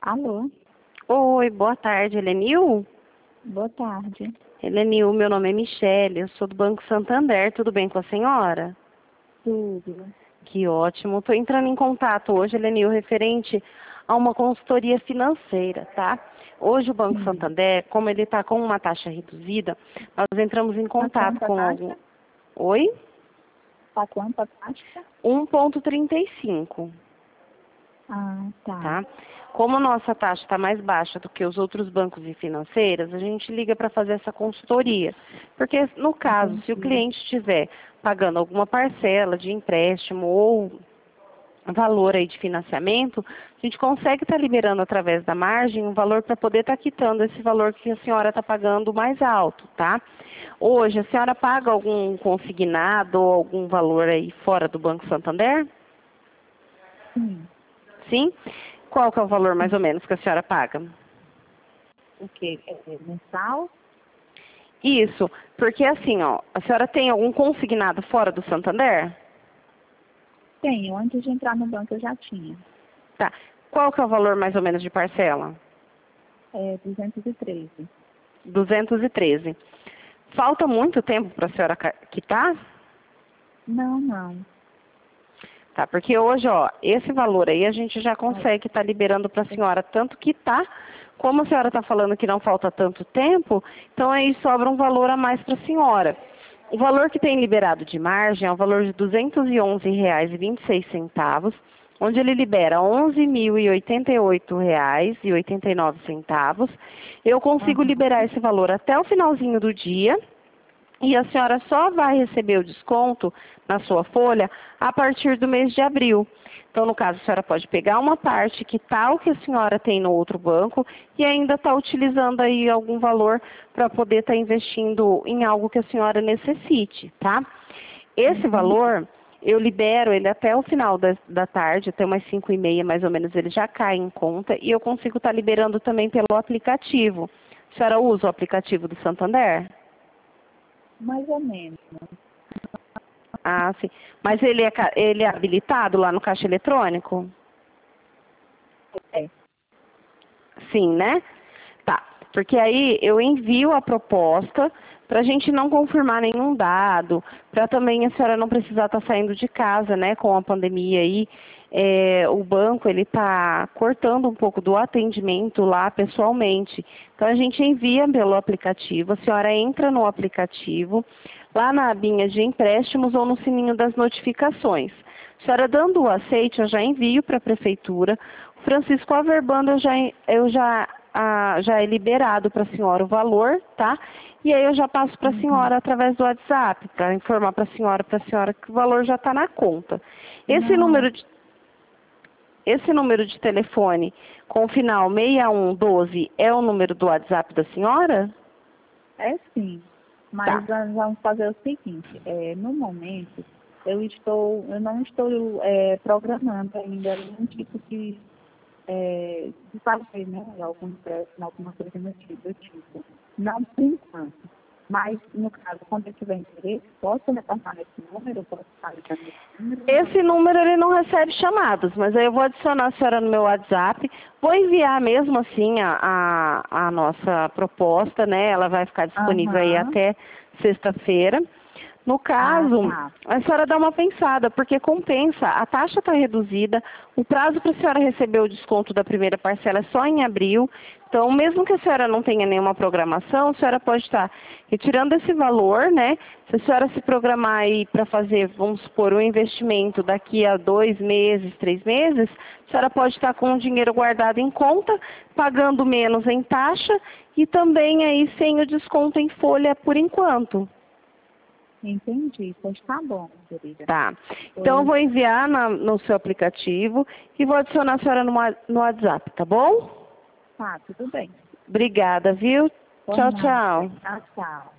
Alô, Oi, boa tarde, Helenil? boa tarde. Helenil, meu nome é Michele, eu sou do Banco Santander, tudo bem com a senhora? Tudo. Que ótimo, estou entrando em contato hoje, Helenil, referente a uma consultoria financeira, tá? Hoje o Banco Sim. Santander, como ele está com uma taxa reduzida, nós entramos em Tá contato quanto a com algum... taxa? Oi? Tá quanto a taxa? 1,35. Ah, tá. Tá? Como a nossa taxa está mais baixa do que os outros bancos e financeiras, a gente liga para fazer essa consultoria. Porque, no caso, se o Entendi. cliente estiver pagando alguma parcela de empréstimo ou valor aí de financiamento, a gente consegue estar liberando através da margem um valor para poder estar quitando esse valor que a senhora está pagando mais alto, tá? Hoje, a senhora paga algum consignado ou algum valor aí fora do Banco Santander? Sim. Sim? Qual que é o valor mais ou Sim. menos que a senhora paga? O quê? É mensal? Isso, porque assim, ó, a senhora tem algum consignado fora do Santander? Tenho. Antes de entrar no banco eu já tinha. Tá. Qual que é o valor mais ou menos de parcela? É 213. 213. Falta muito tempo para a senhora quitar? Não, não. Tá, porque hoje, ó, esse valor aí a gente já Ai, consegue estar liberando para a senhora tanto quitar, como a senhora está falando que não falta tanto tempo, então aí sobra um valor a mais para a senhora. O valor que tem liberado de margem é o valor de R$ 211,26, onde ele libera R$ 11.088,89. Eu consigo Aham. liberar esse valor até o finalzinho do dia, e a senhora só vai receber o desconto na sua folha a partir do mês de abril. Então, no caso, a senhora pode pegar uma parte que tal que a senhora tem no outro banco e ainda está utilizando aí algum valor para poder estar investindo em algo que a senhora necessite, tá? Esse Entendi. valor, eu libero ele até o final da tarde, até umas 5h30 mais ou menos, ele já cai em conta e eu consigo estar liberando também pelo aplicativo. A senhora usa o aplicativo do Santander? Mais ou menos. Ah, sim. Mas ele é habilitado lá no caixa eletrônico? É. Sim, né? Tá. Porque aí eu envio a proposta para a gente não confirmar nenhum dado, para também a senhora não precisar estar saindo de casa, né? Com a pandemia aí, o banco ele está cortando um pouco do atendimento lá pessoalmente. Então a gente envia pelo aplicativo, a senhora entra no aplicativo, lá na abinha de empréstimos ou no sininho das notificações. A senhora dando o aceite, eu já envio para a prefeitura. O Francisco averbando, já é liberado para a senhora o valor, tá? E aí eu já passo para a Uhum. senhora através do WhatsApp, para informar para a senhora que o valor já está na conta. Esse Não, número de, esse número de telefone com o final 6112 é o número do WhatsApp da senhora? é sim. Tá. Mas nós vamos fazer o seguinte, no momento, eu não estou programando ainda nenhum tipo de fazer, né? Algum empréstimo, alguma coisa do tipo. Não por enquanto. Mas, no caso, quando eu tiver interesse, posso retornar nesse número, posso sair nesse número ou não? Esse número ele não recebe chamadas, mas aí eu vou adicionar a senhora no meu WhatsApp, vou enviar mesmo assim a nossa proposta, né? Ela vai ficar disponível aí Aham. até sexta-feira. No Ah, caso, tá. a senhora dá uma pensada, porque compensa, a taxa está reduzida, o prazo para a senhora receber o desconto da primeira parcela é só em abril, então mesmo que a senhora não tenha nenhuma programação, a senhora pode estar retirando esse valor, né? Se a senhora se programar aí para fazer, vamos supor, um investimento daqui a 2 meses, 3 meses, a senhora pode estar com o dinheiro guardado em conta, pagando menos em taxa e também aí sem o desconto em folha por enquanto. Entendi. Pois tá bom, querida. Tá. Então eu Pois vou enviar no seu aplicativo e vou adicionar a senhora no WhatsApp, tá bom? tá, tudo bem. Obrigada, viu? Por Tchau, nada. tchau. Tchau, tchau.